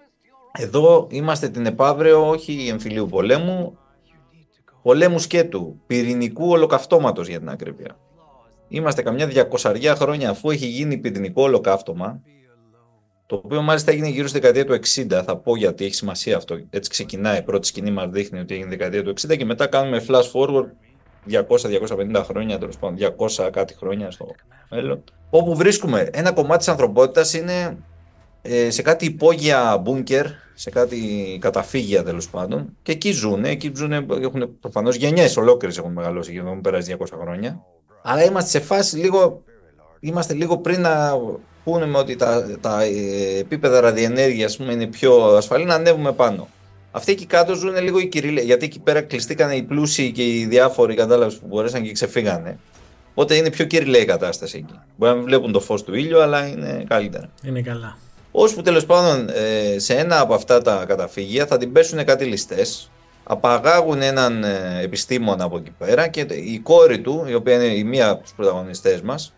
Εδώ είμαστε την επαύριο όχι εμφυλίου πολέμου, πολέμου σκέτου, πυρηνικού ολοκαυτώματος για την ακρίβεια. Είμαστε καμιά 200 χρόνια αφού έχει γίνει πυρηνικό ολοκαύτωμα, το οποίο μάλιστα έγινε γύρω στη δεκαετία του 60. Θα πω γιατί έχει σημασία αυτό. Έτσι ξεκινάει. Η πρώτη σκηνή μας δείχνει ότι έγινε δεκαετία του 60 και μετά κάνουμε flash forward 200-250 χρόνια, τέλος πάντων 200 κάτι χρόνια στο μέλλον. Όπου βρίσκουμε ένα κομμάτι της ανθρωπότητας είναι σε κάτι υπόγεια μπούνκερ, σε κάτι καταφύγια τέλος πάντων, και εκεί ζουν, έχουν προφανώς γενιές ολόκληρες έχουν μεγαλώσει και έχουν περάσει 200 χρόνια. Αλλά είμαστε σε φάση είμαστε λίγο πριν να πούνε ότι τα επίπεδα ραδιενέργειας είναι πιο ασφαλή, να ανέβουμε πάνω. Αυτοί εκεί κάτω ζουν λίγο οι κυριλαίοι, γιατί εκεί πέρα κλειστήκανε οι πλούσιοι και οι διάφοροι, κατάλαβες, που μπορέσαν και ξεφύγανε. Οπότε είναι πιο κυριλαίοι η κατάσταση εκεί. Μπορεί να μην βλέπουν το φως του ήλιου, αλλά είναι καλύτερα. Είναι καλά. Ώσπου τέλος πάντων σε ένα από αυτά τα καταφύγια θα την πέσουν κάτι ληστές, απαγάγουν έναν επιστήμονα από εκεί πέρα και η κόρη του, η οποία είναι η μία από τους πρωταγωνιστές μας,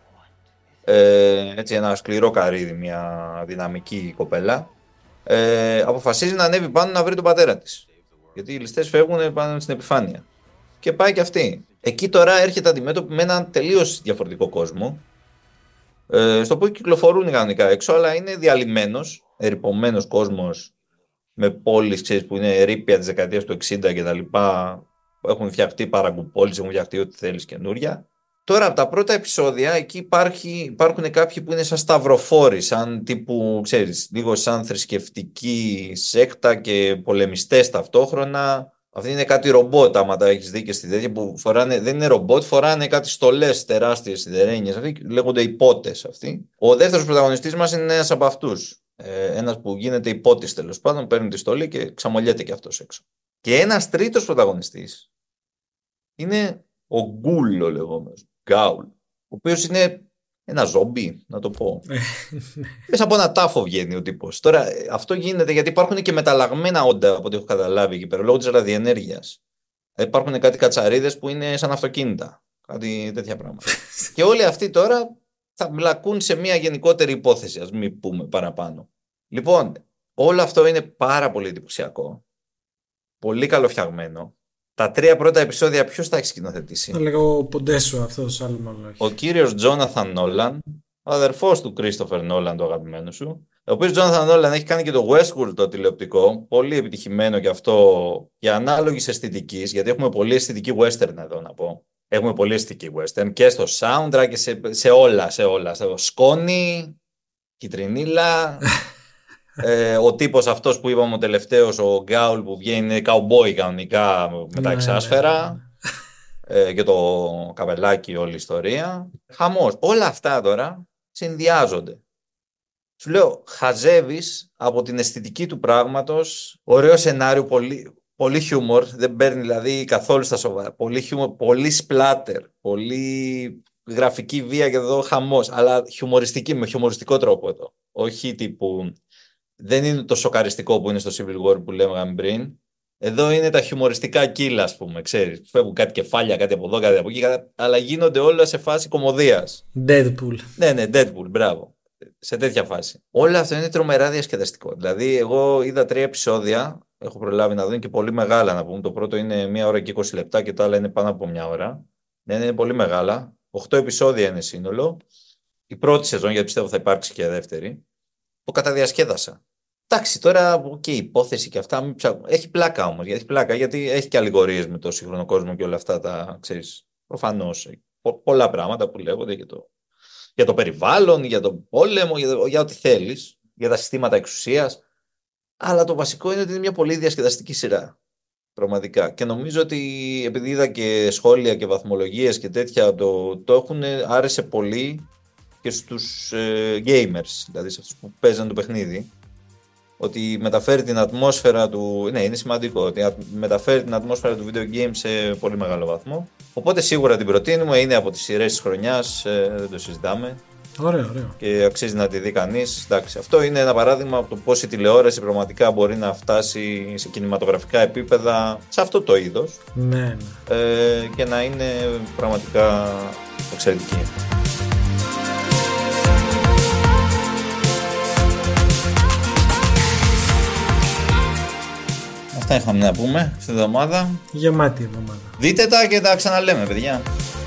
έτσι ένα σκληρό καρύδι, μια δυναμική κοπέλα, αποφασίζει να ανέβει πάνω να βρει τον πατέρα της. Γιατί οι ληστές φεύγουν πάνω στην επιφάνεια. Και πάει και αυτή. Εκεί τώρα έρχεται αντιμέτωπη με έναν τελείως διαφορετικό κόσμο, στο οποίο κυκλοφορούν κανονικά έξω, αλλά είναι διαλυμένος, ερειπωμένος κόσμος, με πόλεις, ξέρεις, που είναι ερείπια της δεκαετίας του 60 και τα λοιπά. Έχουν φτιαχτεί παραγκουπόλεις, έχουν φτιαχτεί ό,τι θέλεις καινούρια. Τώρα από τα πρώτα επεισόδια εκεί υπάρχουν κάποιοι που είναι σαν σταυροφόροι, σαν τύπου, ξέρεις, λίγο σαν θρησκευτική σέκτα και πολεμιστές ταυτόχρονα. Αυτή είναι κάτι ρομπότ, άμα τα έχεις δει και στη τέτοια που φοράνε, δεν είναι ρομπότ, φοράνε κάτι στολές τεράστιες σιδερένιες, λέγονται υπότες αυτοί. Ο δεύτερος πρωταγωνιστής μας είναι ένας από αυτούς. Ένας που γίνεται υπότης τέλος πάντων, παίρνει τη στολή και ξαμολιέται και αυτός έξω. Και ένας τρίτος πρωταγωνιστής είναι ο Γκούλ, ο λεγόμενος, Γκάουλ, ο οποίος είναι ένα ζόμπι, να το πω. Μέσα από ένα τάφο βγαίνει ο τύπος. Τώρα αυτό γίνεται γιατί υπάρχουν και μεταλλαγμένα όντα, από ό,τι έχω καταλάβει εκεί πέρα, λόγω της ραδιενέργειας. Υπάρχουν κάτι κατσαρίδες που είναι σαν αυτοκίνητα, κάτι τέτοια πράγματα. Και όλοι αυτοί τώρα θα μπλακούν σε μια γενικότερη υπόθεση, ας μην πούμε παραπάνω. Λοιπόν, όλο αυτό είναι πάρα πολύ εντυπωσιακό. Πολύ καλοφτιαγμένο. Τα 3 πρώτα επεισόδια ποιος τα έχει σκηνοθετήσει? Θα λέγω Ποντέσο αυτός, άλλο μάλλον. Ο κύριος Τζόναθαν Νόλαν, ο αδερφός του Κρίστοφερ Νόλαν, το αγαπημένο σου. Ο οποίος Τζόναθαν Νόλαν έχει κάνει και το Westworld, το τηλεοπτικό, πολύ επιτυχημένο και αυτό για ανάλογης αισθητικής, γιατί έχουμε πολύ αισθητική western εδώ να πω. Έχουμε πολύ αισθητική western και στο soundtrack και σε όλα. Στο σκόνη, κιτρινίλα. Ο τύπος αυτός που είπαμε ο τελευταίος, ο Γκάουλ, που βγαίνει, είναι καουμπόι κανονικά με τα εξάσφαιρα, και το καβελάκι, όλη η ιστορία. Χαμός. Όλα αυτά τώρα συνδυάζονται. Σου λέω, χαζεύεις από την αισθητική του πράγματος, ωραίο σενάριο, πολύ χιούμορ, δεν παίρνει δηλαδή καθόλου στα σοβαρά, πολύ χιούμορ, πολύ σπλάτερ, πολύ γραφική βία και εδώ χαμός, αλλά χιουμοριστική, με χιουμοριστικό τρόπο εδώ. Όχι τύπου... Δεν είναι το σοκαριστικό που είναι στο Civil War που λέγαμε πριν. Εδώ είναι τα χιουμοριστικά κύλα, ας πούμε. Ξέρεις, φεύγουν κάτι κεφάλια, κάτι από εδώ, κάτι από εκεί, αλλά γίνονται όλα σε φάση κωμωδίας. Deadpool. Ναι, Deadpool, μπράβο. Σε τέτοια φάση. Όλο αυτό είναι τρομερά διασκεδαστικό. Δηλαδή, εγώ είδα 3 επεισόδια, έχω προλάβει να δω, και πολύ μεγάλα να πούμε. Το πρώτο είναι 1 ώρα και 20 λεπτά και το άλλο είναι πάνω από 1 ώρα. Ναι, είναι πολύ μεγάλα. 8 επεισόδια είναι σύνολο. Η πρώτη σεζόν, γιατί πιστεύω θα υπάρξει και δεύτερη. Το καταδιασκέδασα. Εντάξει, τώρα και η υπόθεση και αυτά έχει πλάκα όμως. Έχει πλάκα γιατί έχει και αλληγορίες με το σύγχρονο κόσμο και όλα αυτά τα, ξέρεις, προφανώς. Πολλά πράγματα που λέγονται για το περιβάλλον, για τον πόλεμο, για ό,τι θέλεις, για τα συστήματα εξουσίας. Αλλά το βασικό είναι ότι είναι μια πολύ διασκεδαστική σειρά. Πραγματικά. Και νομίζω ότι επειδή είδα και σχόλια και βαθμολογίες και τέτοια, το άρεσε πολύ και στους gamers, δηλαδή σε αυτούς που παίζαν το παιχνίδι. Ότι μεταφέρει την ατμόσφαιρα του. Ναι, είναι σημαντικό. Ότι μεταφέρει την ατμόσφαιρα του video game σε πολύ μεγάλο βαθμό. Οπότε σίγουρα την προτείνουμε. Είναι από τις σειρές της χρονιάς. Δεν το συζητάμε. Ωραίο. Και αξίζει να τη δει κανείς. Εντάξει, αυτό είναι ένα παράδειγμα από το πώς η τηλεόραση πραγματικά μπορεί να φτάσει σε κινηματογραφικά επίπεδα σε αυτό το είδος. Ναι. Και να είναι πραγματικά εξαιρετική. Αυτά είχαμε να πούμε στην εβδομάδα. Γεμάτη εβδομάδα. Δείτε τα και τα ξαναλέμε, παιδιά.